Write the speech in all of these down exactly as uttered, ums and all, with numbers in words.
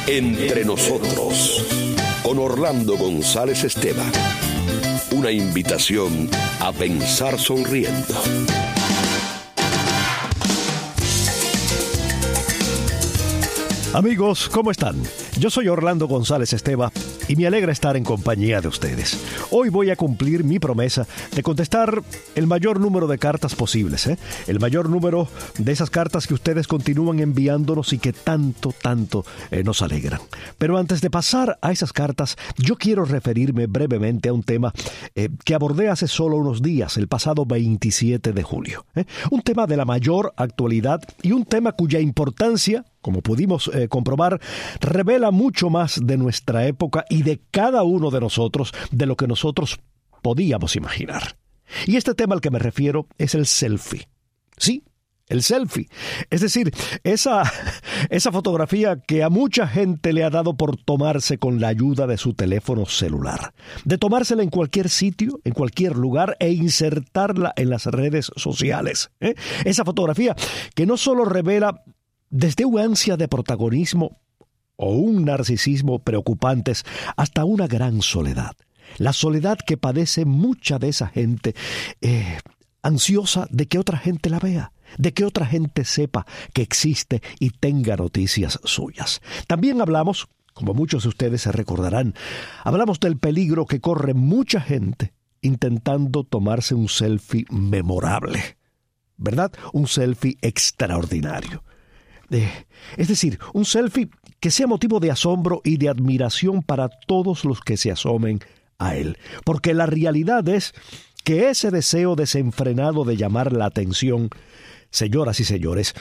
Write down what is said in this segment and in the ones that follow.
Entre nosotros, con Orlando González Esteban. Una invitación a pensar sonriendo. Amigos, ¿cómo están? Yo soy Orlando González Esteban y me alegra estar en compañía de ustedes. Hoy voy a cumplir mi promesa de contestar el mayor número de cartas posibles, ¿eh? El mayor número de esas cartas que ustedes continúan enviándonos y que tanto, tanto eh, nos alegran. Pero antes de pasar a esas cartas, yo quiero referirme brevemente a un tema eh, que abordé hace solo unos días, el pasado veintisiete de julio. ¿eh? Un tema de la mayor actualidad y un tema cuya importancia, como pudimos eh, comprobar, revela mucho más de nuestra época y de cada uno de nosotros de lo que nosotros podíamos imaginar. Y este tema al que me refiero es el selfie. Sí, el selfie. Es decir, esa, esa fotografía que a mucha gente le ha dado por tomarse con la ayuda de su teléfono celular. De tomársela en cualquier sitio, en cualquier lugar e insertarla en las redes sociales. ¿eh? Esa fotografía que no solo revela desde una ansia de protagonismo o un narcisismo preocupantes hasta una gran soledad. La soledad que padece mucha de esa gente eh, ansiosa de que otra gente la vea, de que otra gente sepa que existe y tenga noticias suyas. También hablamos, como muchos de ustedes se recordarán, hablamos del peligro que corre mucha gente intentando tomarse un selfie memorable, ¿verdad? Un selfie extraordinario. Eh, es decir, un selfie que sea motivo de asombro y de admiración para todos los que se asomen a él. Porque la realidad es que ese deseo desenfrenado de llamar la atención, señoras y señores,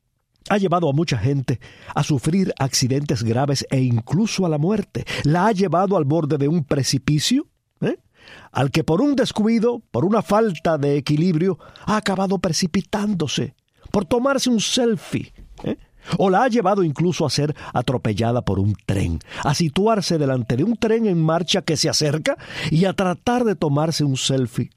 ha llevado a mucha gente a sufrir accidentes graves e incluso a la muerte. La ha llevado al borde de un precipicio, ¿eh? al que por un descuido, por una falta de equilibrio, ha acabado precipitándose por tomarse un selfie. ¿Eh? O la ha llevado incluso a ser atropellada por un tren, a situarse delante de un tren en marcha que se acerca y a tratar de tomarse un selfie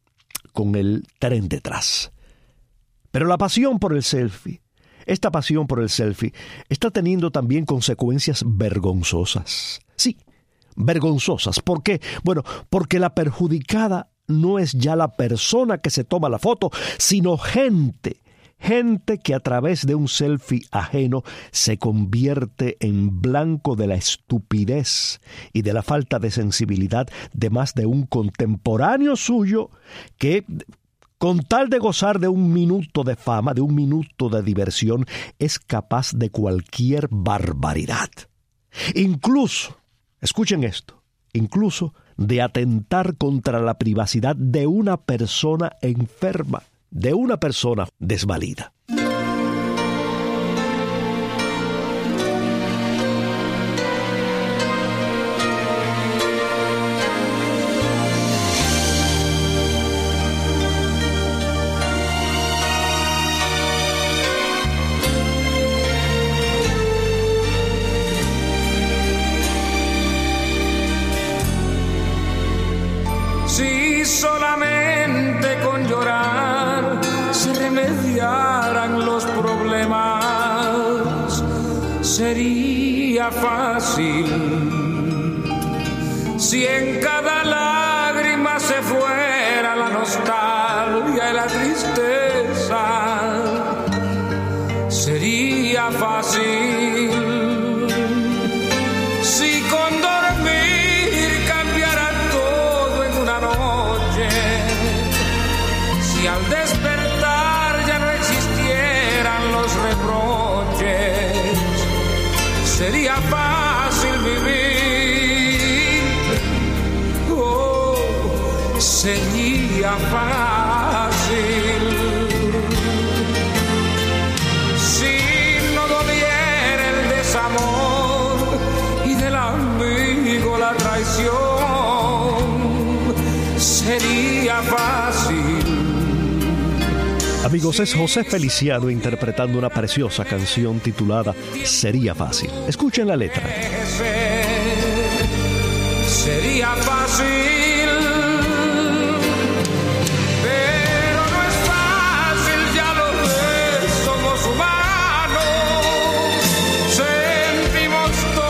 con el tren detrás. Pero la pasión por el selfie, esta pasión por el selfie, está teniendo también consecuencias vergonzosas. Sí, vergonzosas. ¿Por qué? Bueno, porque la perjudicada no es ya la persona que se toma la foto, sino gente Gente que a través de un selfie ajeno se convierte en blanco de la estupidez y de la falta de sensibilidad de más de un contemporáneo suyo que, con tal de gozar de un minuto de fama, de un minuto de diversión, es capaz de cualquier barbaridad. Incluso, escuchen esto, incluso de atentar contra la privacidad de una persona enferma, de una persona desvalida. Si solamente con llorar remediaran los problemas, sería fácil. Si en cada lágrima se fuera la nostalgia y la tristeza, sería fácil. Si con dormir cambiara todo en una noche, si al despertar reproches, sería fácil vivir. Oh, sería fácil. Si no doliera el desamor y del amigo la traición, sería fácil. Amigos, es José Feliciano interpretando una preciosa canción titulada Sería Fácil. Escuchen la letra. Sería fácil, pero no es fácil, ya lo ves, somos humanos, sentimos todo.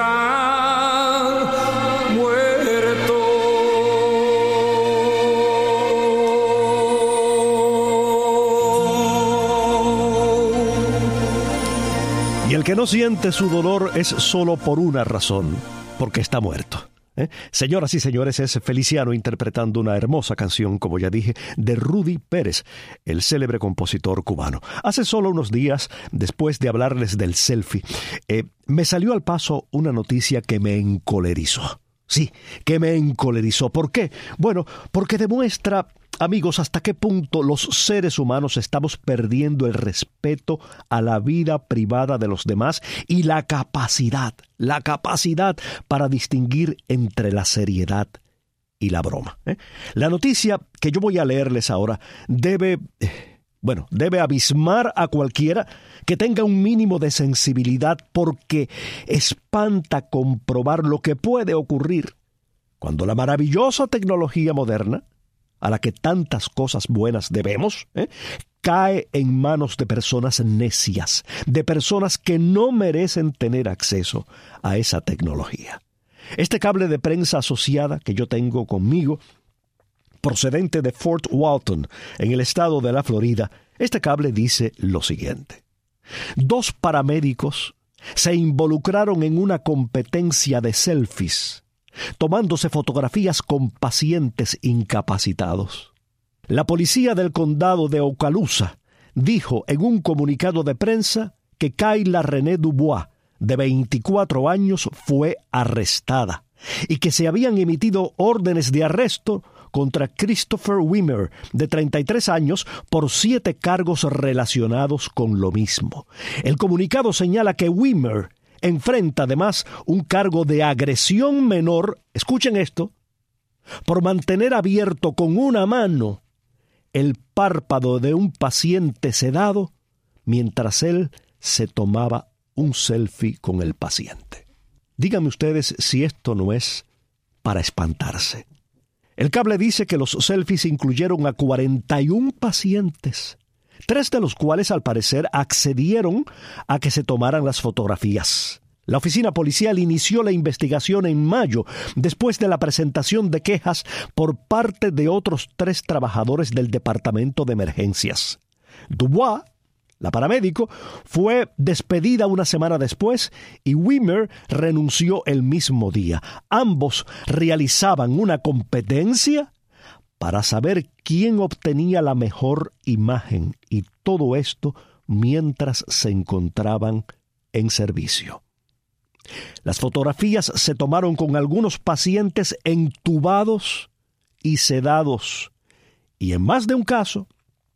muerto. Y el que no siente su dolor es solo por una razón, porque está muerto. ¿Eh? Señoras y señores, es Feliciano interpretando una hermosa canción, como ya dije, de Rudy Pérez, el célebre compositor cubano. Hace solo unos días, después de hablarles del selfie, eh, me salió al paso una noticia que me encolerizó. Sí, que me encolerizó. ¿Por qué? Bueno, porque demuestra, amigos, hasta qué punto los seres humanos estamos perdiendo el respeto a la vida privada de los demás y la capacidad, la capacidad para distinguir entre la seriedad y la broma. ¿eh? La noticia que yo voy a leerles ahora debe, bueno, debe abismar a cualquiera que tenga un mínimo de sensibilidad, porque espanta comprobar lo que puede ocurrir cuando la maravillosa tecnología moderna, a la que tantas cosas buenas debemos, ¿eh? cae en manos de personas necias, de personas que no merecen tener acceso a esa tecnología. Este cable de prensa asociada que yo tengo conmigo, procedente de Fort Walton, en el estado de la Florida, este cable dice lo siguiente. Dos paramédicos se involucraron en una competencia de selfies, tomándose fotografías con pacientes incapacitados. La policía del condado de Okaloosa dijo en un comunicado de prensa que Kayla René Dubois, de veinticuatro años, fue arrestada y que se habían emitido órdenes de arresto contra Christopher Wimmer, de treinta y tres años, por siete cargos relacionados con lo mismo. El comunicado señala que Wimmer enfrenta además un cargo de agresión menor, escuchen esto, por mantener abierto con una mano el párpado de un paciente sedado mientras él se tomaba un selfie con el paciente. Díganme ustedes si esto no es para espantarse. El cable dice que los selfies incluyeron a cuarenta y un pacientes, tres de los cuales al parecer accedieron a que se tomaran las fotografías. La oficina policial inició la investigación en mayo, después de la presentación de quejas por parte de otros tres trabajadores del departamento de emergencias. Dubois, la paramédico, fue despedida una semana después y Wimmer renunció el mismo día. Ambos realizaban una competencia para saber quién obtenía la mejor imagen, y todo esto mientras se encontraban en servicio. Las fotografías se tomaron con algunos pacientes entubados y sedados, y en más de un caso,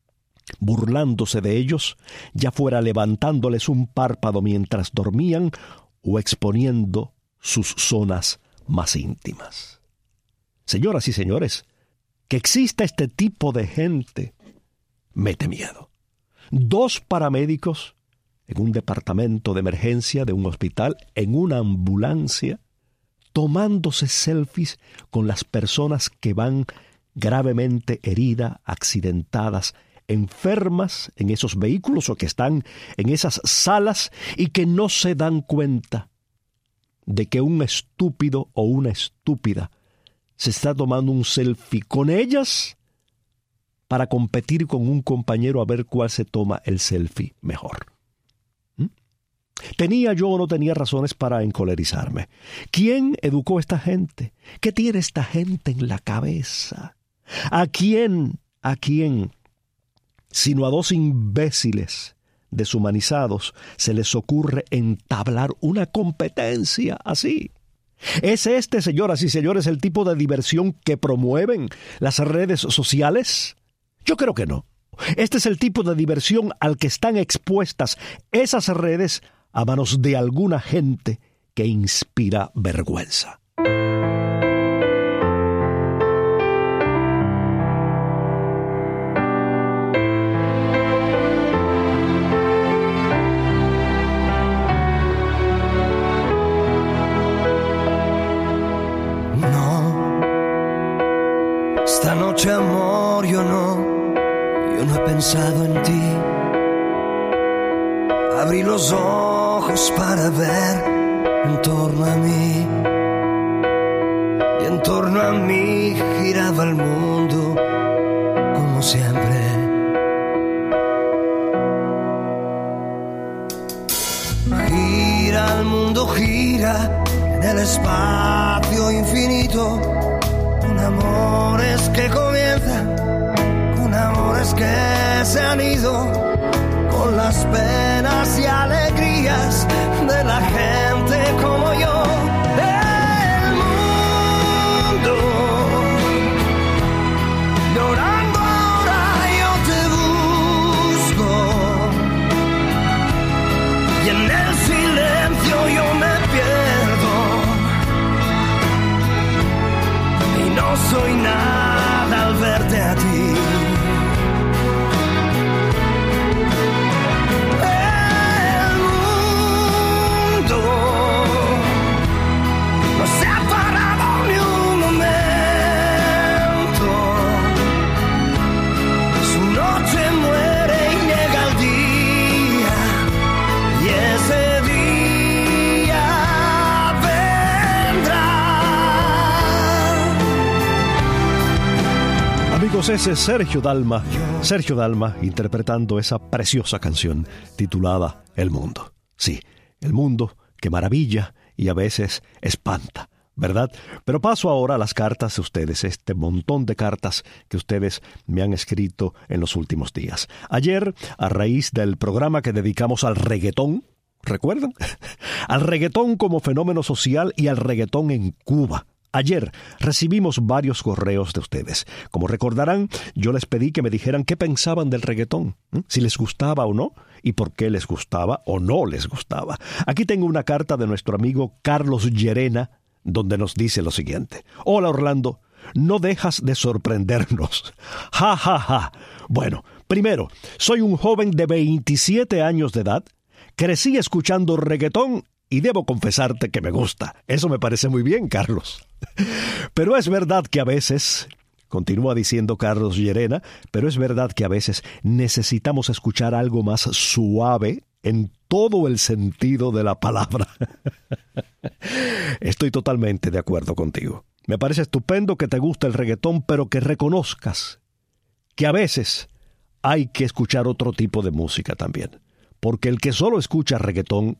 burlándose de ellos, ya fuera levantándoles un párpado mientras dormían o exponiendo sus zonas más íntimas. Señoras y señores, que exista este tipo de gente mete miedo. Dos paramédicos en un departamento de emergencia de un hospital, en una ambulancia, tomándose selfies con las personas que van gravemente heridas, accidentadas, enfermas en esos vehículos o que están en esas salas y que no se dan cuenta de que un estúpido o una estúpida se está tomando un selfie con ellas para competir con un compañero a ver cuál se toma el selfie mejor. ¿Mm? ¿Tenía yo o no tenía razones para encolerizarme? ¿Quién educó a esta gente? ¿Qué tiene esta gente en la cabeza? ¿A quién, a quién, sino a dos imbéciles deshumanizados, se les ocurre entablar una competencia así? ¿Es este, señoras y señores, el tipo de diversión que promueven las redes sociales? Yo creo que no. Este es el tipo de diversión al que están expuestas esas redes a manos de alguna gente que inspira vergüenza. Esta noche, amor, yo no, yo no he pensado en ti. Abrí los ojos para ver en torno a mí. Y en torno a mí giraba el mundo como siempre. Gira el mundo, gira en el espacio infinito, con amores que comienzan, con amores que se han ido, con las penas y alegrías de la gente como yo. El mundo llorando ahora yo te busco, y en el silencio yo me pierdo, y no soy nada al verte a ti. Amigos, ese es Sergio Dalma, Sergio Dalma interpretando esa preciosa canción titulada El Mundo. Sí, el mundo que maravilla y a veces espanta, ¿verdad? Pero paso ahora a las cartas de ustedes, este montón de cartas que ustedes me han escrito en los últimos días. Ayer, a raíz del programa que dedicamos al reggaetón, ¿recuerdan? Al reggaetón como fenómeno social y al reggaetón en Cuba. Ayer recibimos varios correos de ustedes. Como recordarán, yo les pedí que me dijeran qué pensaban del reggaetón, ¿eh? Si les gustaba o no, y por qué les gustaba o no les gustaba. Aquí tengo una carta de nuestro amigo Carlos Llerena, donde nos dice lo siguiente. Hola Orlando, no dejas de sorprendernos. Ja, ja, ja. Bueno, primero, soy un joven de veintisiete años de edad, crecí escuchando reggaetón y debo confesarte que me gusta. Eso me parece muy bien, Carlos. Pero es verdad que a veces, continúa diciendo Carlos Llerena, pero es verdad que a veces necesitamos escuchar algo más suave en todo el sentido de la palabra. Estoy totalmente de acuerdo contigo. Me parece estupendo que te guste el reggaetón, pero que reconozcas que a veces hay que escuchar otro tipo de música también. Porque el que solo escucha reggaetón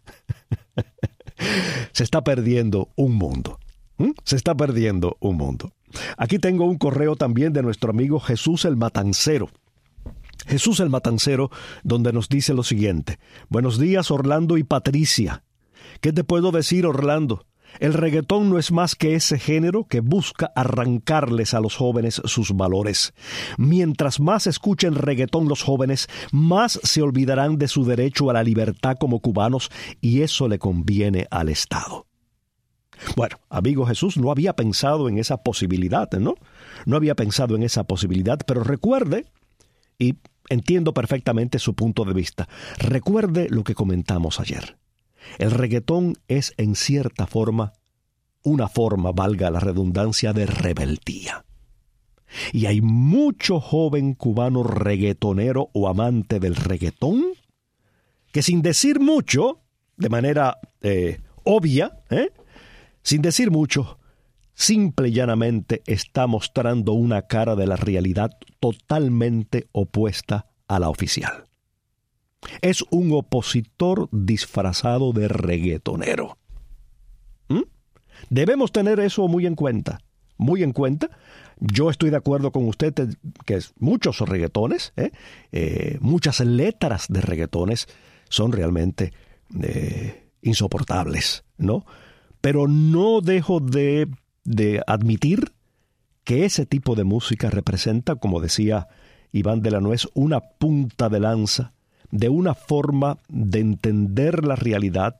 se está perdiendo un mundo. ¿Mm? Se está perdiendo un mundo. Aquí tengo un correo también de nuestro amigo Jesús el Matancero. Jesús el Matancero, donde nos dice lo siguiente. Buenos días, Orlando y Patricia. ¿Qué te puedo decir, Orlando? El reggaetón no es más que ese género que busca arrancarles a los jóvenes sus valores. Mientras más escuchen reggaetón los jóvenes, más se olvidarán de su derecho a la libertad como cubanos, y eso le conviene al Estado. Bueno, amigo Jesús, no había pensado en esa posibilidad, ¿no? No había pensado en esa posibilidad, pero recuerde, y entiendo perfectamente su punto de vista, recuerde lo que comentamos ayer. El reggaetón es, en cierta forma, una forma, valga la redundancia, de rebeldía. Y hay mucho joven cubano reggaetonero o amante del reggaetón que sin decir mucho, de manera eh, obvia, ¿eh? sin decir mucho, simple y llanamente está mostrando una cara de la realidad totalmente opuesta a la oficial. Es un opositor disfrazado de reggaetonero. ¿Mm? Debemos tener eso muy en cuenta. Muy en cuenta. Yo estoy de acuerdo con usted que muchos reggaetones, ¿eh? Eh, muchas letras de reggaetones son realmente eh, insoportables, ¿no? Pero no dejo de, de admitir que ese tipo de música representa, como decía Iván de la Nuez, una punta de lanza de una forma de entender la realidad,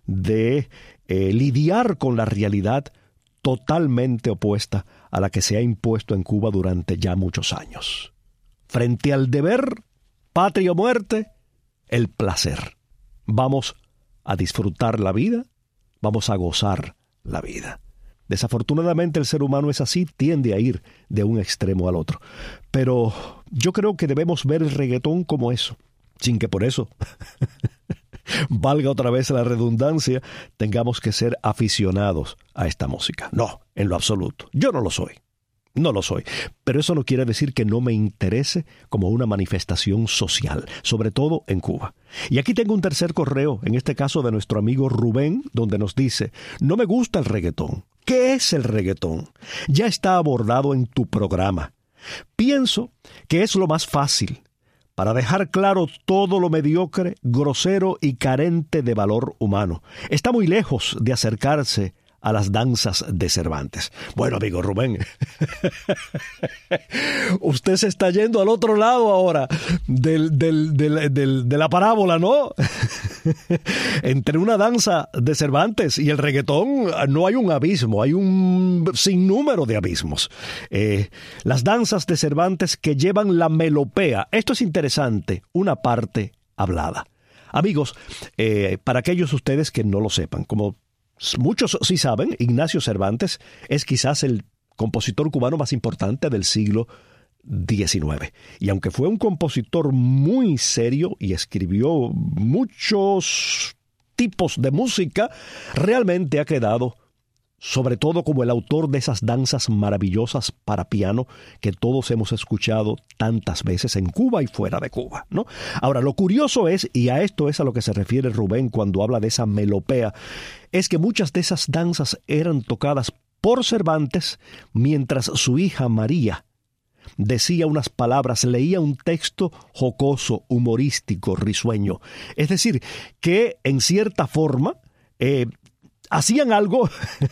de eh, lidiar con la realidad totalmente opuesta a la que se ha impuesto en Cuba durante ya muchos años. Frente al deber, patria o muerte, el placer. Vamos a disfrutar la vida, vamos a gozar la vida. Desafortunadamente el ser humano es así, tiende a ir de un extremo al otro. Pero yo creo que debemos ver el reggaetón como eso, sin que por eso valga otra vez la redundancia, tengamos que ser aficionados a esta música. No, en lo absoluto. Yo no lo soy. No lo soy. Pero eso no quiere decir que no me interese como una manifestación social, sobre todo en Cuba. Y aquí tengo un tercer correo, en este caso de nuestro amigo Rubén, donde nos dice: no me gusta el reggaetón. ¿Qué es el reggaetón? Ya está abordado en tu programa. Pienso que es lo más fácil para dejar claro todo lo mediocre, grosero y carente de valor humano. Está muy lejos de acercarse a las danzas de Cervantes. Bueno, amigo Rubén, usted se está yendo al otro lado ahora del, del, del, del, de la parábola, ¿no? Entre una danza de Cervantes y el reggaetón no hay un abismo, hay un sinnúmero de abismos. Eh, las danzas de Cervantes que llevan la melopea, esto es interesante, una parte hablada. Amigos, eh, para aquellos de ustedes que no lo sepan, como muchos sí saben, Ignacio Cervantes es quizás el compositor cubano más importante del siglo diecinueve. Y aunque fue un compositor muy serio y escribió muchos tipos de música, realmente ha quedado sobre todo como el autor de esas danzas maravillosas para piano que todos hemos escuchado tantas veces en Cuba y fuera de Cuba, ¿no? Ahora, lo curioso es, y a esto es a lo que se refiere Rubén cuando habla de esa melopea, es que muchas de esas danzas eran tocadas por Cervantes mientras su hija María decía unas palabras, leía un texto jocoso, humorístico, risueño. Es decir, que en cierta forma eh, hacían algo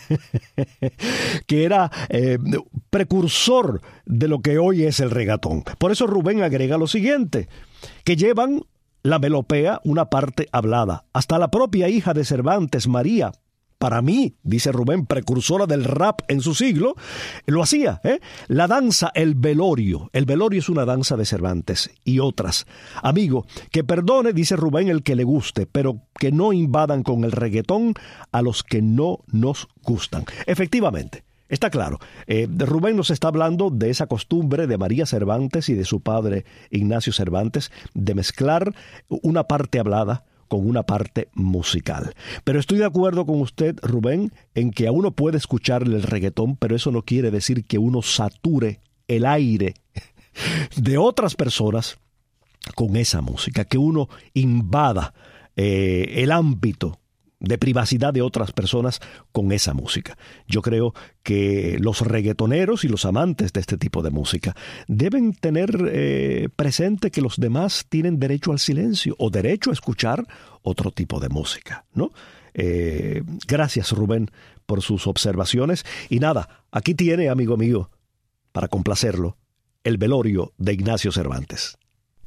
que era eh, precursor de lo que hoy es el reggaetón. Por eso Rubén agrega lo siguiente, que llevan la melopea una parte hablada. Hasta la propia hija de Cervantes, María, para mí, dice Rubén, precursora del rap en su siglo, lo hacía, ¿eh? La danza, el velorio. El velorio es una danza de Cervantes y otras. Amigo, que perdone, dice Rubén, el que le guste, pero que no invadan con el reggaetón a los que no nos gustan. Efectivamente, está claro. Eh, Rubén nos está hablando de esa costumbre de María Cervantes y de su padre Ignacio Cervantes de mezclar una parte hablada con una parte musical. Pero estoy de acuerdo con usted, Rubén, en que a uno puede escucharle el reggaetón, pero eso no quiere decir que uno sature el aire de otras personas con esa música, que uno invada eh, el ámbito de privacidad de otras personas con esa música. Yo creo que los reggaetoneros y los amantes de este tipo de música deben tener eh, presente que los demás tienen derecho al silencio o derecho a escuchar otro tipo de música, ¿no? Eh, gracias, Rubén, por sus observaciones. Y nada, aquí tiene, amigo mío, para complacerlo, el velorio de Ignacio Cervantes.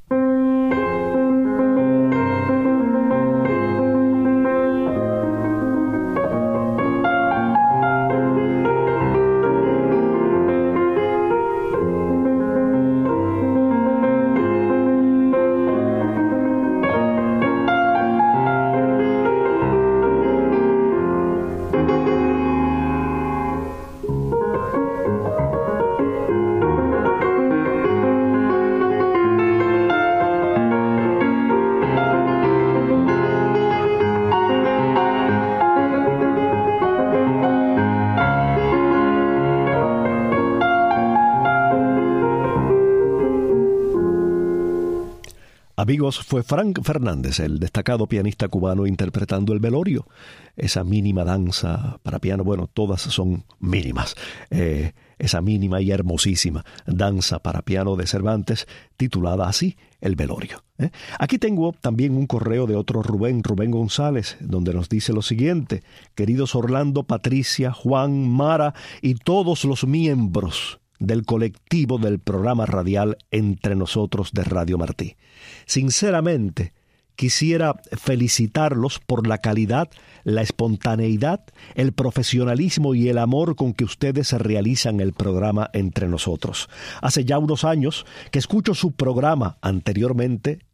Amigos, fue Frank Fernández, el destacado pianista cubano, interpretando el velorio, esa mínima danza para piano. Bueno, todas son mínimas. Eh, esa mínima y hermosísima danza para piano de Cervantes, titulada así, El velorio. ¿eh? Aquí tengo también un correo de otro Rubén, Rubén González, donde nos dice lo siguiente: queridos Orlando, Patricia, Juan, Mara y todos los miembros del colectivo del programa radial Entre Nosotros de Radio Martí. Sinceramente, quisiera felicitarlos por la calidad, la espontaneidad, el profesionalismo y el amor con que ustedes realizan el programa Entre Nosotros. Hace ya unos años que escucho su programa. Anteriormente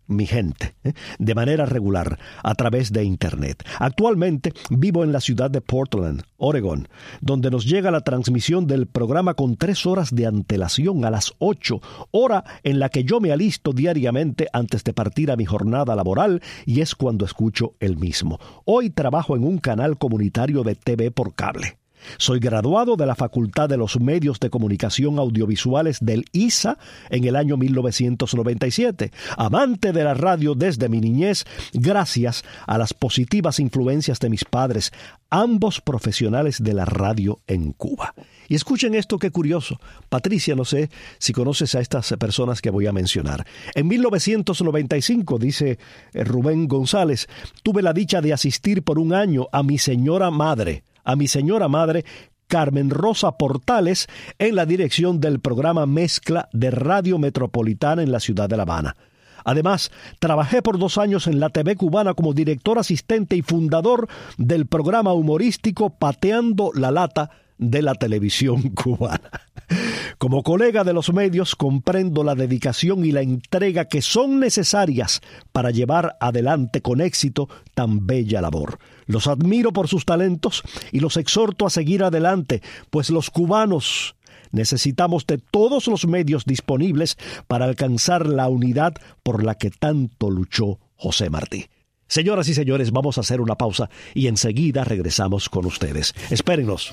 mi gente, ¿eh? de manera regular a través de Internet. Actualmente vivo en la ciudad de Portland, Oregón, donde nos llega la transmisión del programa con tres horas de antelación a las ocho, hora en la que yo me alisto diariamente antes de partir a mi jornada laboral y es cuando escucho el mismo. Hoy trabajo en un canal comunitario de T V por cable. Soy graduado de la Facultad de los Medios de Comunicación Audiovisuales del I S A en el año mil novecientos noventa y siete. Amante de la radio desde mi niñez, gracias a las positivas influencias de mis padres, ambos profesionales de la radio en Cuba. Y escuchen esto, qué curioso. Patricia, no sé si conoces a estas personas que voy a mencionar. En mil novecientos noventa y cinco, dice Rubén González, tuve la dicha de asistir por un año a mi señora madre, a mi señora madre, Carmen Rosa Portales, en la dirección del programa Mezcla de Radio Metropolitana en la ciudad de La Habana. Además, trabajé por dos años en la T V cubana como director asistente y fundador del programa humorístico Pateando la Lata de la televisión cubana. Como colega de los medios, comprendo la dedicación y la entrega que son necesarias para llevar adelante con éxito tan bella labor. Los admiro por sus talentos y los exhorto a seguir adelante, pues los cubanos necesitamos de todos los medios disponibles para alcanzar la unidad por la que tanto luchó José Martí. Señoras y señores, vamos a hacer una pausa y enseguida regresamos con ustedes. Espérennos.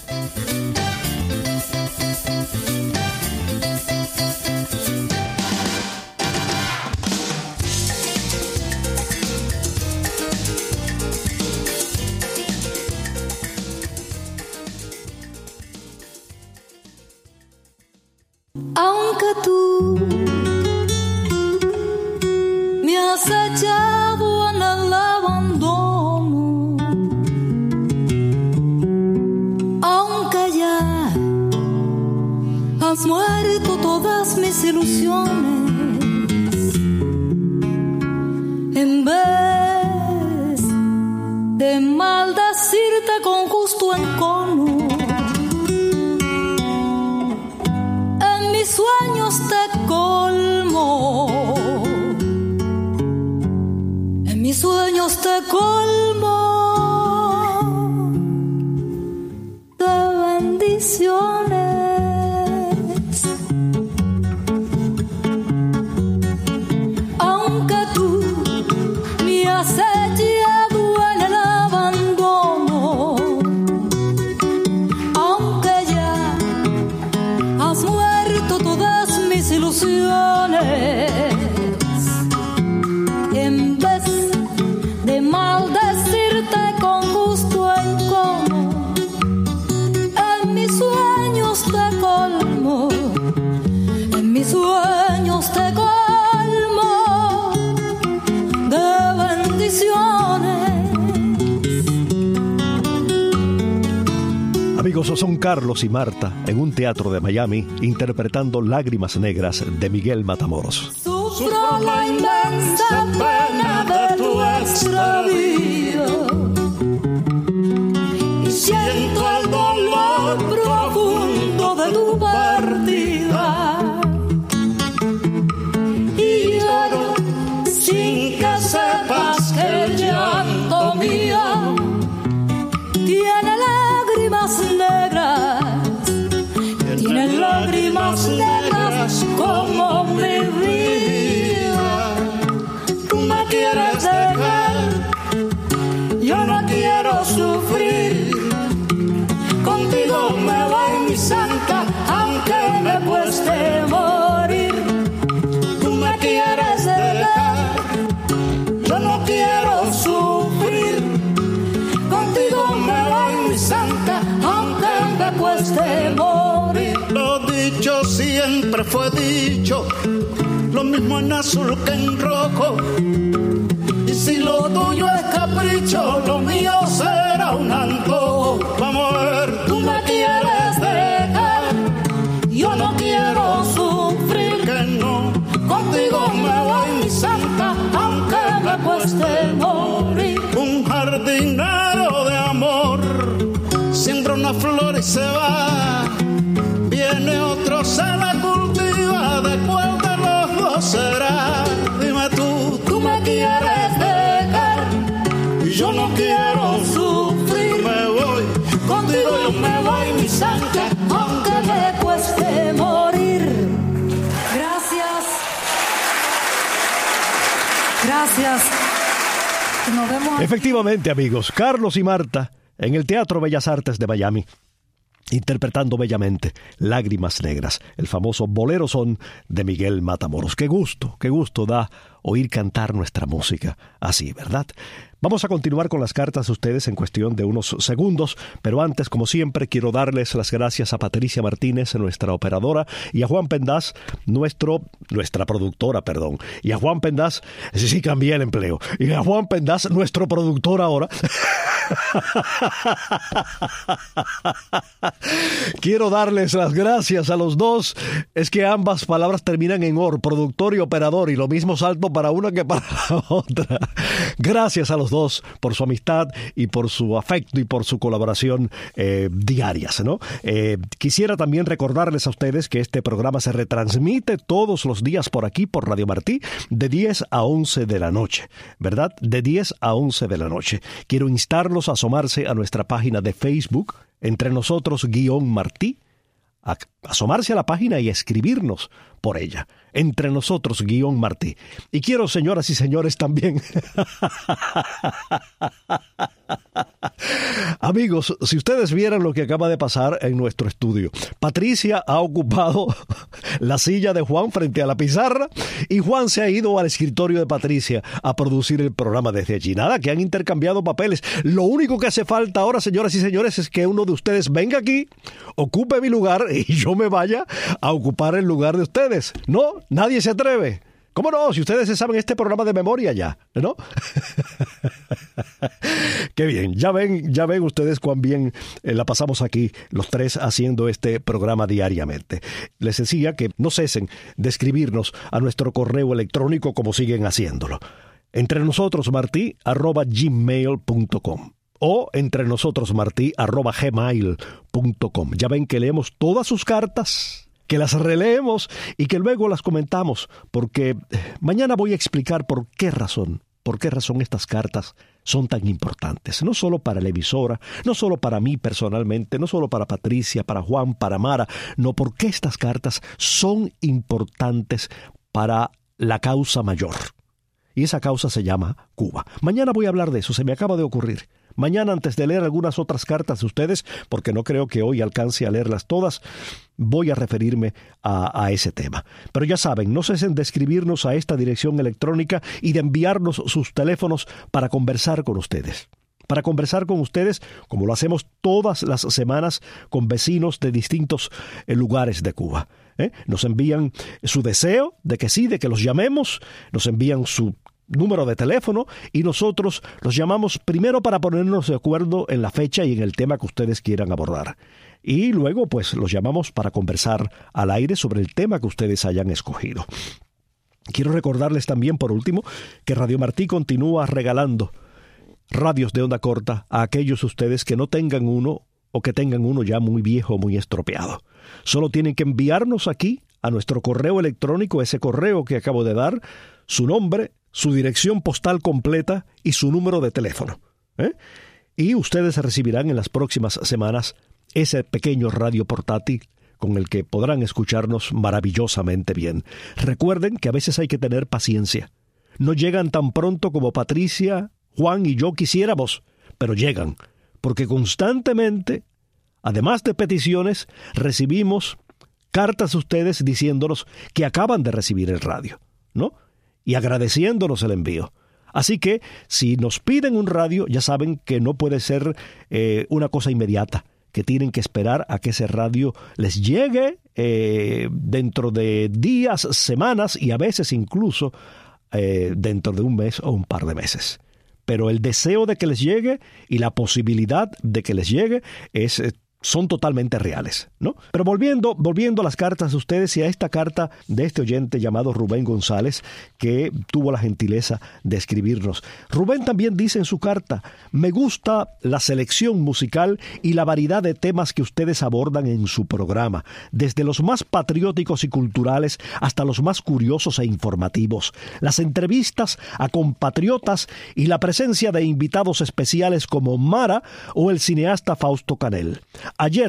Aunque tú me has echado en el abandono, aunque ya has muerto todas mis ilusiones, en vez de maldecirte con justo encono, mis sueños te colmo, en mis sueños te colmo de bendiciones. Aunque tú me has echado en el abandono, aunque ya has muerto todas mis ilusiones, en vez de maldecirte con gusto encono, en mis sueños te colmo, en mis sueños te colmo de bendiciones. Amigos, son Carlos y Marta en un teatro de Miami interpretando Lágrimas Negras de Miguel Matamoros. Sufro la inmensa pena de tu extravío y siento el dolor profundo de tu partida y lloro sin que sepas que el llanto mío tiene lágrimas negras, tiene lágrimas negras como mi vida. Tú me quieres dejar, yo no quiero sufrir. Contigo me voy, mi santa, aunque me cueste morir. Tú me quieres dejar, yo no quiero sufrir. Contigo me voy, mi santa, aunque me cueste morir. Lo dicho siempre fue dicho, lo mismo en azul que en rojo. Y si lo tuyo es capricho, lo mío será un antojo. Vamos a ver, tú me quieres dejar, yo no quiero sufrir. Que no, contigo me voy, mi santa, aunque me cueste morir. Un jardinero de amor siembra una flor y se va. Viene otro, se la cultiva, ¿de cuál de los dos será? Dime tú. gracias. Nos vemos aquí. Efectivamente, amigos, Carlos y Marta en el Teatro Bellas Artes de Miami, interpretando bellamente Lágrimas Negras, el famoso bolero son de Miguel Matamoros. Qué gusto, qué gusto da oír cantar nuestra música así, ¿verdad? Vamos a continuar con las cartas de ustedes en cuestión de unos segundos, pero antes, como siempre, quiero darles las gracias a Patricia Martínez, nuestra operadora, y a Juan Pendaz, nuestro, nuestra productora, perdón, y a Juan Pendaz, sí, sí, cambié el empleo, y a Juan Pendaz, nuestro productor ahora. Quiero darles las gracias a los dos. Es que ambas palabras terminan en or, productor y operador, y lo mismo salto para una que para la otra. Gracias a los dos por su amistad y por su afecto y por su colaboración eh, diarias, ¿no? Eh, quisiera también recordarles a ustedes que este programa se retransmite todos los días por aquí, por Radio Martí, de diez a once de la noche, ¿verdad? De diez a once de la noche. Quiero instarlos a asomarse a nuestra página de Facebook, Entre Nosotros guión Martí, a asomarse a la página y escribirnos por ella, Entre Nosotros guión Martí. Y quiero, señoras y señores, también amigos, si ustedes vieran lo que acaba de pasar en nuestro estudio. Patricia ha ocupado la silla de Juan frente a la pizarra y Juan se ha ido al escritorio de Patricia a producir el programa desde allí. Nada, que han intercambiado papeles. Lo único que hace falta ahora, señoras y señores, es que uno de ustedes venga aquí, ocupe mi lugar y yo me vaya a ocupar el lugar de ustedes. No, nadie se atreve. ¿Cómo no? Si ustedes se saben este programa de memoria ya, ¿no? Qué bien, ya ven, ya ven ustedes cuán bien eh, la pasamos aquí los tres haciendo este programa diariamente. Les decía que no cesen de escribirnos a nuestro correo electrónico como siguen haciéndolo. Entre nosotros martí arroba gmail punto com o entre nosotros martí arroba gmail punto com. Ya ven que leemos todas sus cartas, que las releemos y que luego las comentamos, porque mañana voy a explicar por qué razón, por qué razón estas cartas son tan importantes, no solo para la emisora, no solo para mí personalmente, no solo para Patricia, para Juan, para Mara, no, por qué estas cartas son importantes para la causa mayor. Y esa causa se llama Cuba. Mañana voy a hablar de eso, se me acaba de ocurrir. Mañana, antes de leer algunas otras cartas de ustedes, porque no creo que hoy alcance a leerlas todas, voy a referirme a, a ese tema. Pero ya saben, no cesen de escribirnos a esta dirección electrónica y de enviarnos sus teléfonos para conversar con ustedes. Para conversar con ustedes, como lo hacemos todas las semanas con vecinos de distintos eh, lugares de Cuba. ¿eh? Nos envían su deseo de que sí, de que los llamemos, nos envían su número de teléfono y nosotros los llamamos primero para ponernos de acuerdo en la fecha y en el tema que ustedes quieran abordar. Y luego, pues, los llamamos para conversar al aire sobre el tema que ustedes hayan escogido. Quiero recordarles también, por último, que Radio Martí continúa regalando radios de onda corta a aquellos de ustedes que no tengan uno o que tengan uno ya muy viejo o muy estropeado. Solo tienen que enviarnos aquí a nuestro correo electrónico, ese correo que acabo de dar, su nombre, su dirección postal completa y su número de teléfono. ¿eh? Y ustedes recibirán en las próximas semanas ese pequeño radio portátil con el que podrán escucharnos maravillosamente bien. Recuerden que a veces hay que tener paciencia. No llegan tan pronto como Patricia, Juan y yo quisiéramos, pero llegan, porque constantemente, además de peticiones, recibimos cartas de ustedes diciéndonos que acaban de recibir el radio, ¿no? Y agradeciéndonos el envío. Así que, si nos piden un radio, ya saben que no puede ser eh, una cosa inmediata, que tienen que esperar a que ese radio les llegue eh, dentro de días, semanas y a veces incluso eh, dentro de un mes o un par de meses. Pero el deseo de que les llegue y la posibilidad de que les llegue es... Eh, son totalmente reales, ¿no? Pero volviendo, volviendo a las cartas de ustedes y a esta carta de este oyente llamado Rubén González, que tuvo la gentileza de escribirnos. Rubén también dice en su carta: me gusta la selección musical y la variedad de temas que ustedes abordan en su programa, desde los más patrióticos y culturales hasta los más curiosos e informativos, las entrevistas a compatriotas y la presencia de invitados especiales como Mara o el cineasta Fausto Canel. Ayer,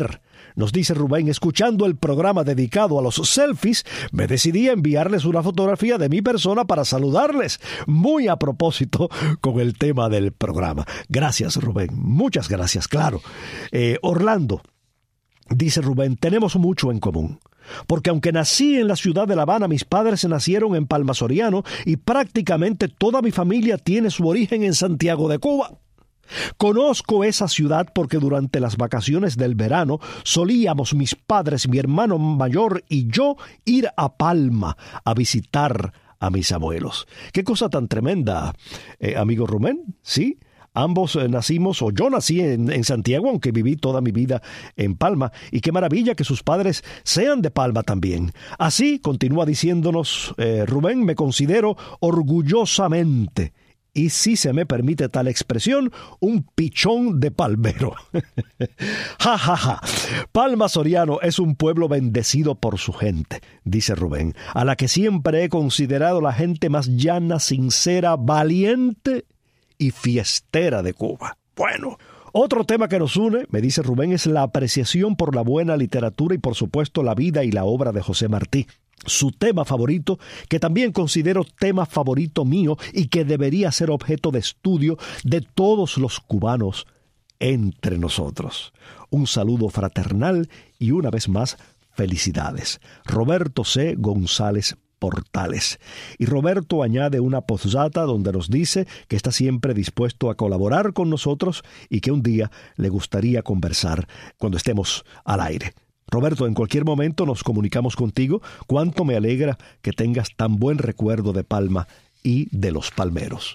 nos dice Rubén, escuchando el programa dedicado a los selfies, me decidí a enviarles una fotografía de mi persona para saludarles, muy a propósito con el tema del programa. Gracias, Rubén, muchas gracias, claro. Eh, Orlando, dice Rubén, tenemos mucho en común. Porque aunque nací en la ciudad de La Habana, mis padres nacieron en Palma Soriano y prácticamente toda mi familia tiene su origen en Santiago de Cuba. Conozco esa ciudad porque durante las vacaciones del verano solíamos mis padres, mi hermano mayor y yo ir a Palma a visitar a mis abuelos. Qué cosa tan tremenda, eh, amigo Rubén, ¿sí? Ambos eh, nacimos, o yo nací en, en Santiago, aunque viví toda mi vida en Palma, y qué maravilla que sus padres sean de Palma también. Así, continúa diciéndonos eh, Rubén, me considero orgullosamente, y si se me permite tal expresión, un pichón de palmero. Ja, ja, ja. Palma Soriano es un pueblo bendecido por su gente, dice Rubén, a la que siempre he considerado la gente más llana, sincera, valiente y fiestera de Cuba. Bueno, otro tema que nos une, me dice Rubén, es la apreciación por la buena literatura y por supuesto la vida y la obra de José Martí. Su tema favorito, que también considero tema favorito mío y que debería ser objeto de estudio de todos los cubanos entre nosotros. Un saludo fraternal y una vez más, felicidades. Roberto C. González Portales. Y Roberto añade una postdata donde nos dice que está siempre dispuesto a colaborar con nosotros y que un día le gustaría conversar cuando estemos al aire. Roberto, en cualquier momento nos comunicamos contigo. Cuánto me alegra que tengas tan buen recuerdo de Palma y de los palmeros.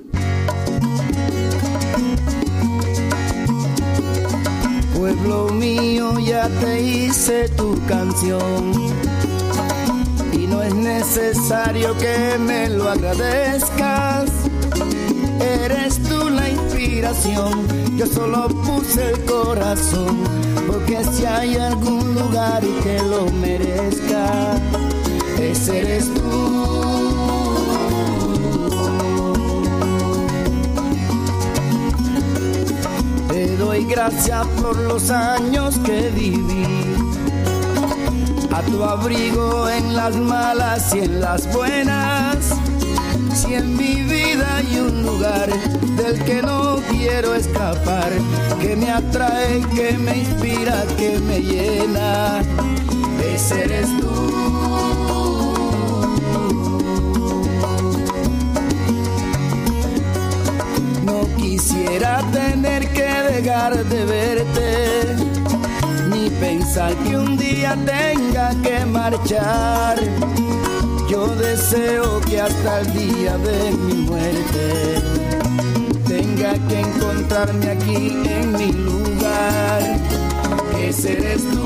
Pueblo mío, ya te hice tu canción. No es necesario que me lo agradezcas. Eres tú la inspiración. Yo solo puse el corazón, porque si hay algún lugar que lo merezca, ese eres tú. Te doy gracias por los años que viví a tu abrigo en las malas y en las buenas. Si en mi vida hay un lugar del que no quiero escapar, que me atrae, que me inspira, que me llena, ese eres tú. No quisiera tener que dejar de verte, ni pensar que un día tenga que marchar. Yo deseo que hasta el día de mi muerte tenga que encontrarme aquí en mi lugar, que ese eres tú.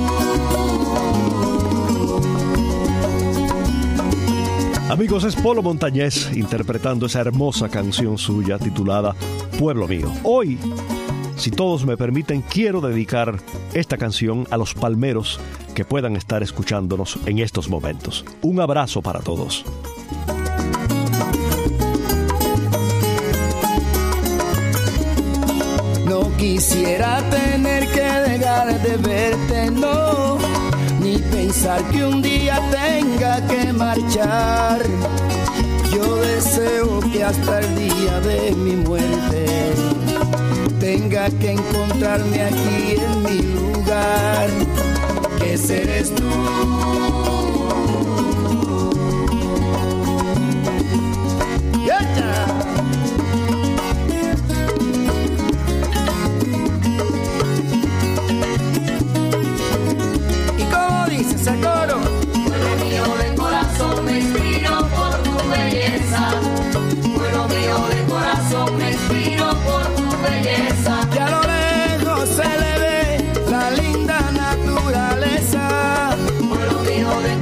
Amigos, es Polo Montañés interpretando esa hermosa canción suya titulada Pueblo Mío. Hoy, si todos me permiten, quiero dedicar esta canción a los palmeros que puedan estar escuchándonos en estos momentos. Un abrazo para todos. No quisiera tener que dejar de verte, no, ni pensar que un día tenga que marchar. Yo deseo que hasta el día de mi muerte tenga que encontrarme aquí en mi lugar, que ese eres tú. ¡Yeah! ¿Y cómo dice ese coro? Pueblo mío de corazón, me inspiro por tu belleza. Pueblo mío de corazón, me inspiro por tu belleza. Y a lo lejos se le ve la linda naturaleza. Pueblo mío de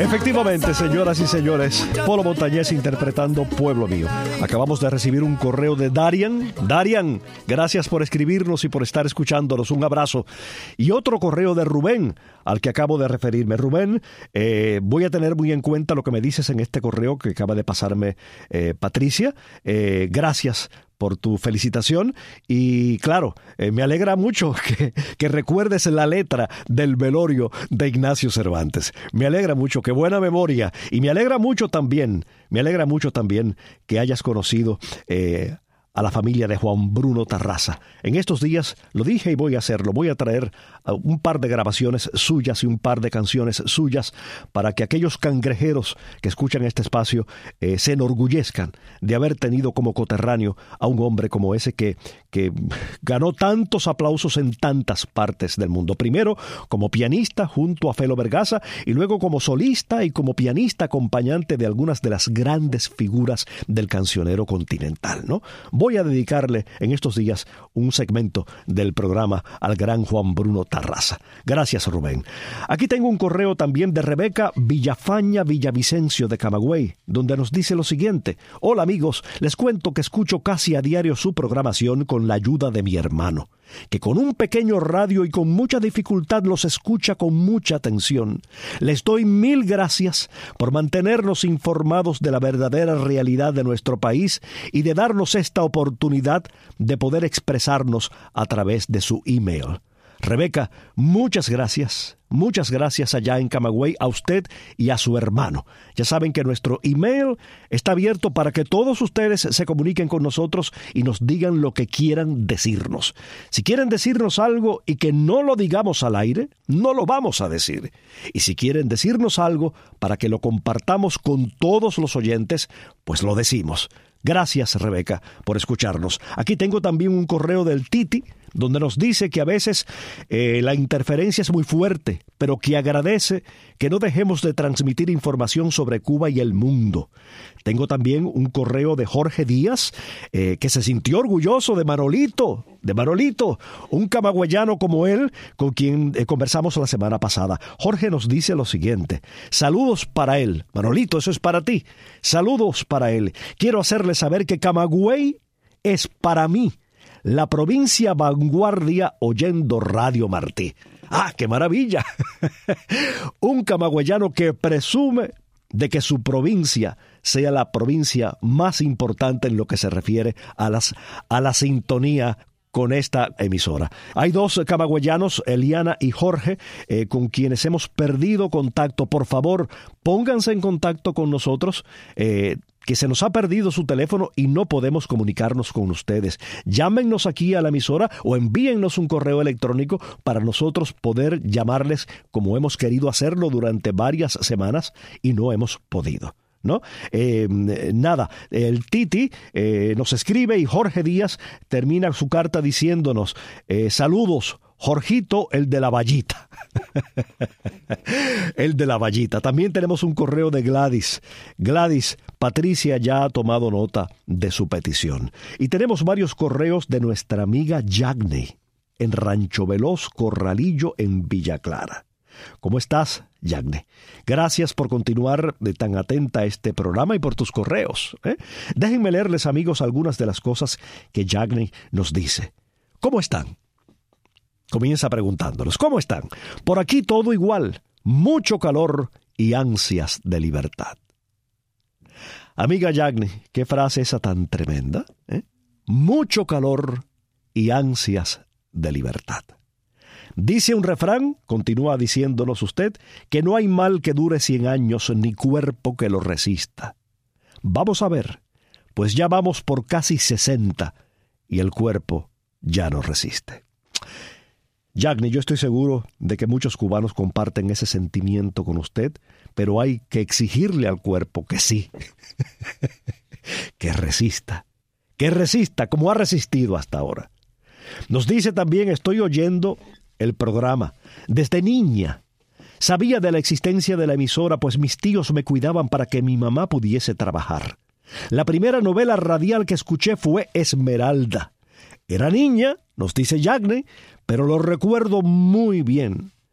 Efectivamente, señoras y señores, Polo Montañés interpretando Pueblo Mío. Acabamos de recibir un correo de Darian. Darian, gracias por escribirnos y por estar escuchándonos. Un abrazo. Y otro correo de Rubén, al que acabo de referirme. Rubén, eh, voy a tener muy en cuenta lo que me dices en este correo que acaba de pasarme eh, Patricia. Eh, gracias por tu felicitación y claro, eh, me alegra mucho que, que recuerdes la letra del velorio de Ignacio Cervantes. Me alegra mucho, qué buena memoria. Y me alegra mucho también, me alegra mucho también que hayas conocido eh, a la familia de Juan Bruno Tarraza. En estos días, lo dije y voy a hacerlo, voy a traer un par de grabaciones suyas y un par de canciones suyas para que aquellos cangrejeros que escuchan este espacio eh, se enorgullezcan de haber tenido como coterráneo a un hombre como ese que, que ganó tantos aplausos en tantas partes del mundo. Primero como pianista junto a Felo Vergaza y luego como solista y como pianista acompañante de algunas de las grandes figuras del cancionero continental, ¿no? Voy a dedicarle en estos días un segmento del programa al gran Juan Bruno Tarraza. Gracias, Rubén. Aquí tengo un correo también de Rebeca Villafaña Villavicencio de Camagüey, donde nos dice lo siguiente. Hola amigos, les cuento que escucho casi a diario su programación con la ayuda de mi hermano, que con un pequeño radio y con mucha dificultad los escucha con mucha atención. Les doy mil gracias por mantenernos informados de la verdadera realidad de nuestro país y de darnos esta oportunidad de poder expresarnos a través de su email. Rebeca, muchas gracias, muchas gracias allá en Camagüey a usted y a su hermano. Ya saben que nuestro email está abierto para que todos ustedes se comuniquen con nosotros y nos digan lo que quieran decirnos. Si quieren decirnos algo y que no lo digamos al aire, no lo vamos a decir. Y si quieren decirnos algo para que lo compartamos con todos los oyentes, pues lo decimos. Gracias, Rebeca, por escucharnos. Aquí tengo también un correo del Titi, donde nos dice que a veces eh, la interferencia es muy fuerte, pero que agradece que no dejemos de transmitir información sobre Cuba y el mundo. Tengo también un correo de Jorge Díaz, eh, que se sintió orgulloso de Manolito, de Manolito, un camagüeyano como él, con quien eh, conversamos la semana pasada. Jorge nos dice lo siguiente: saludos para él. Manolito, eso es para ti. Saludos para él. Quiero hacerle saber que Camagüey es para mí la provincia vanguardia oyendo Radio Martí. ¡Ah, qué maravilla! Un camagüeyano que presume de que su provincia sea la provincia más importante en lo que se refiere a, las, a la sintonía con esta emisora. Hay dos camagüeyanos, Eliana y Jorge, eh, con quienes hemos perdido contacto. Por favor, pónganse en contacto con nosotros, eh, que se nos ha perdido su teléfono y no podemos comunicarnos con ustedes. Llámennos aquí a la emisora o envíennos un correo electrónico para nosotros poder llamarles como hemos querido hacerlo durante varias semanas y no hemos podido, ¿no? Eh, nada, el Titi eh, nos escribe y Jorge Díaz termina su carta diciéndonos eh, saludos, Jorgito, el de la vallita. El de la vallita. También tenemos un correo de Gladys. Gladys, Patricia ya ha tomado nota de su petición. Y tenemos varios correos de nuestra amiga Yagney, en Rancho Veloz, Corralillo, en Villa Clara. ¿Cómo estás, Yagney? Gracias por continuar de tan atenta a este programa y por tus correos. ¿eh? Déjenme leerles, amigos, algunas de las cosas que Yagney nos dice. ¿Cómo están? Comienza preguntándonos, ¿cómo están? Por aquí todo igual, mucho calor y ansias de libertad. Amiga Yagney, ¿qué frase esa tan tremenda? ¿eh? Mucho calor y ansias de libertad. Dice un refrán, continúa diciéndonos usted, que no hay mal que dure cien años ni cuerpo que lo resista. Vamos a ver, pues ya vamos por casi sesenta y el cuerpo ya no resiste. Yagney, yo estoy seguro de que muchos cubanos comparten ese sentimiento con usted, pero hay que exigirle al cuerpo que sí, que resista, que resista como ha resistido hasta ahora. Nos dice también, estoy oyendo el programa desde niña. Sabía de la existencia de la emisora, pues mis tíos me cuidaban para que mi mamá pudiese trabajar. La primera novela radial que escuché fue Esmeralda. Era niña, nos dice Yagney, pero lo recuerdo muy bien.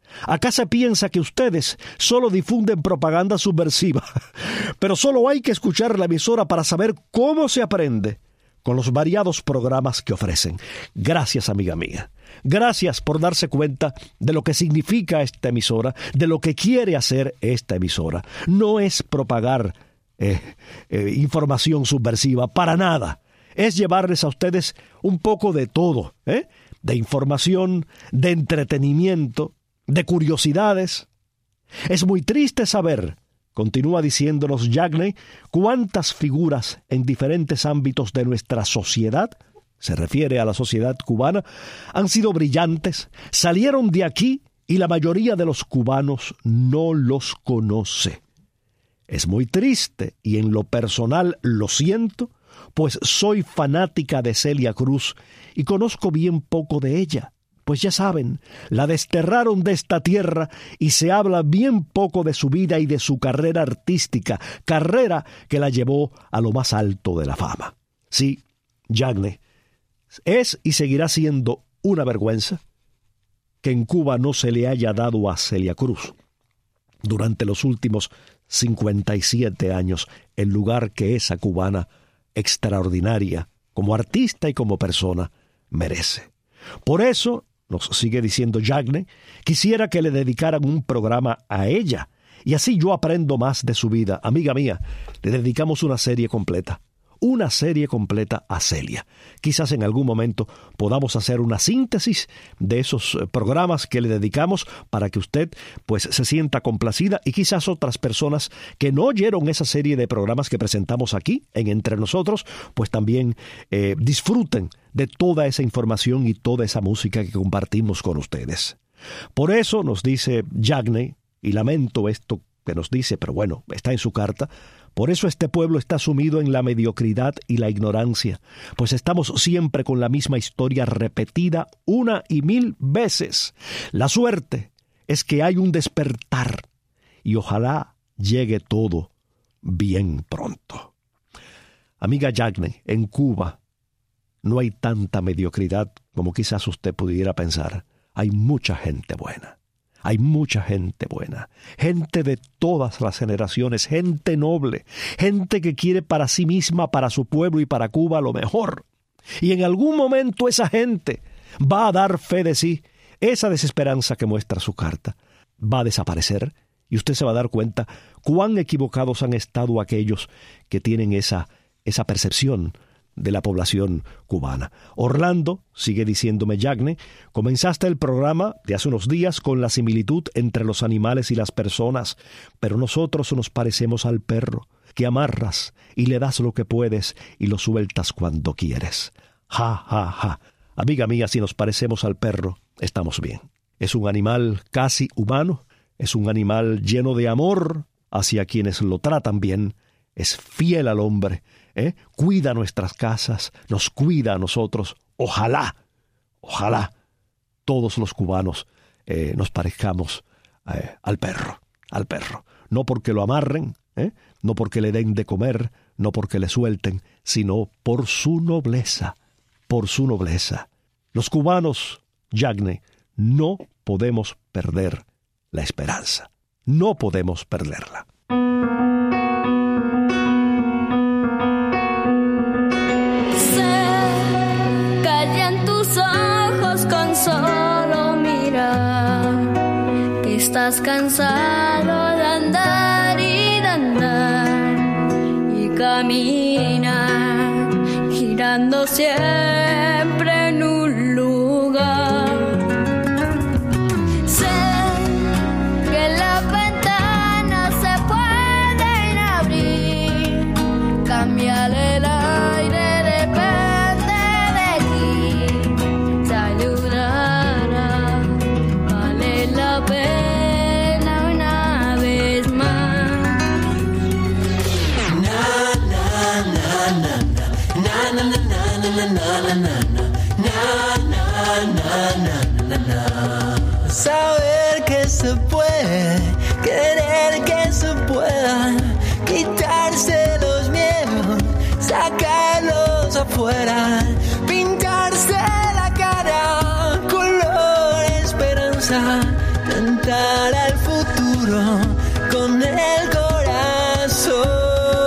Acá se piensa que ustedes solo difunden propaganda subversiva, pero solo hay que escuchar la emisora para saber cómo se aprende con los variados programas que ofrecen. Gracias, amiga mía. Gracias por darse cuenta de lo que significa esta emisora, de lo que quiere hacer esta emisora. No es propagar eh, eh, información subversiva, para nada. Es llevarles a ustedes un poco de todo, ¿eh? De información, de entretenimiento, de curiosidades. Es muy triste saber, continúa diciéndonos Yagney, cuántas figuras en diferentes ámbitos de nuestra sociedad, se refiere a la sociedad cubana, han sido brillantes, salieron de aquí y la mayoría de los cubanos no los conoce. Es muy triste y en lo personal lo siento, pues soy fanática de Celia Cruz y conozco bien poco de ella. Pues ya saben, la desterraron de esta tierra y se habla bien poco de su vida y de su carrera artística, carrera que la llevó a lo más alto de la fama. Sí, Yagney, es y seguirá siendo una vergüenza que en Cuba no se le haya dado a Celia Cruz durante los últimos cincuenta y siete años el lugar que esa cubana extraordinaria, como artista y como persona, merece. Por eso, nos sigue diciendo Yagney, quisiera que le dedicaran un programa a ella, y así yo aprendo más de su vida. Amiga mía, le dedicamos una serie completa, una serie completa a Celia. Quizás en algún momento podamos hacer una síntesis de esos programas que le dedicamos para que usted pues se sienta complacida y quizás otras personas que no oyeron esa serie de programas que presentamos aquí en Entre Nosotros, pues también eh, disfruten de toda esa información y toda esa música que compartimos con ustedes. Por eso nos dice Yagney, y lamento esto que nos dice, pero bueno, está en su carta, por eso este pueblo está sumido en la mediocridad y la ignorancia, pues estamos siempre con la misma historia repetida una y mil veces. La suerte es que hay un despertar y ojalá llegue todo bien pronto. Amiga Yagney, en Cuba no hay tanta mediocridad como quizás usted pudiera pensar. Hay mucha gente buena. Hay mucha gente buena, gente de todas las generaciones, gente noble, gente que quiere para sí misma, para su pueblo y para Cuba lo mejor. Y en algún momento esa gente va a dar fe de sí. Esa desesperanza que muestra su carta va a desaparecer y usted se va a dar cuenta cuán equivocados han estado aquellos que tienen esa, esa percepción de la población cubana. Orlando, sigue diciéndome Yagney, comenzaste el programa de hace unos días con la similitud entre los animales y las personas, pero nosotros nos parecemos al perro, que amarras y le das lo que puedes y lo sueltas cuando quieres. Ja, ja, ja. Amiga mía, si nos parecemos al perro, estamos bien. Es un animal casi humano, es un animal lleno de amor hacia quienes lo tratan bien, es fiel al hombre, ¿Eh? cuida nuestras casas, nos cuida a nosotros. Ojalá, ojalá todos los cubanos eh, nos parezcamos eh, al perro, al perro. No porque lo amarren, ¿eh? no porque le den de comer, no porque le suelten, sino por su nobleza, por su nobleza. Los cubanos, Yagney, no podemos perder la esperanza. No podemos perderla. Solo mira que estás cansado de andar y de andar y caminar girando siempre en un lugar. Sé que las ventanas se pueden abrir, cámbiale el aire. Saber que se puede, querer que se pueda, quitarse los miedos, sacarlos afuera, pintarse la cara, color esperanza, con el corazón.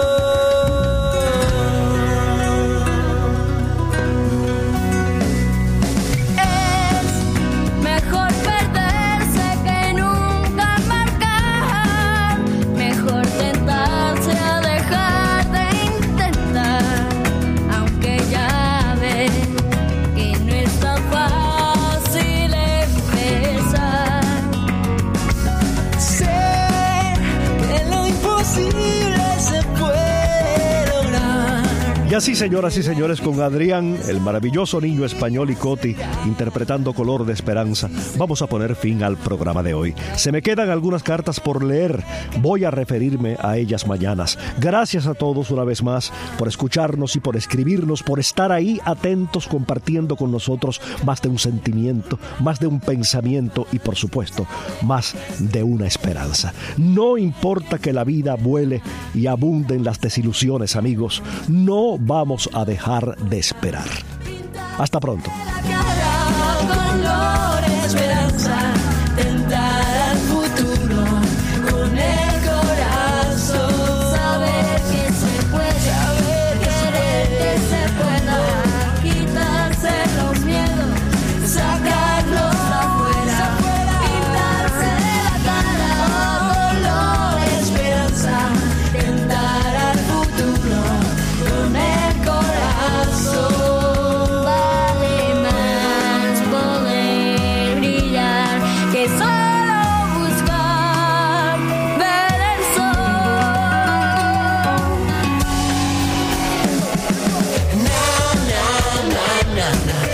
Y así, señoras y señores, con Adrián, el maravilloso niño español, y Coti interpretando Color de Esperanza, vamos a poner fin al programa de hoy. Se me quedan algunas cartas por leer. Voy a referirme a ellas mañanas. Gracias a todos una vez más por escucharnos y por escribirnos, por estar ahí atentos, compartiendo con nosotros más de un sentimiento, más de un pensamiento y, por supuesto, más de una esperanza. No importa que la vida vuele y abunden las desilusiones, amigos. No vamos a dejar de esperar. Hasta pronto. Color esperanza, tentar al futuro con el corazón. Saber que se puede, saber querer que se pueda, quitarse los miedos, sacarlos afuera, pintarse la cara. Color esperanza, tentar al futuro con el corazón. Vale más poder brillar que solo buscar ver el sol. Na, na, na, na, na.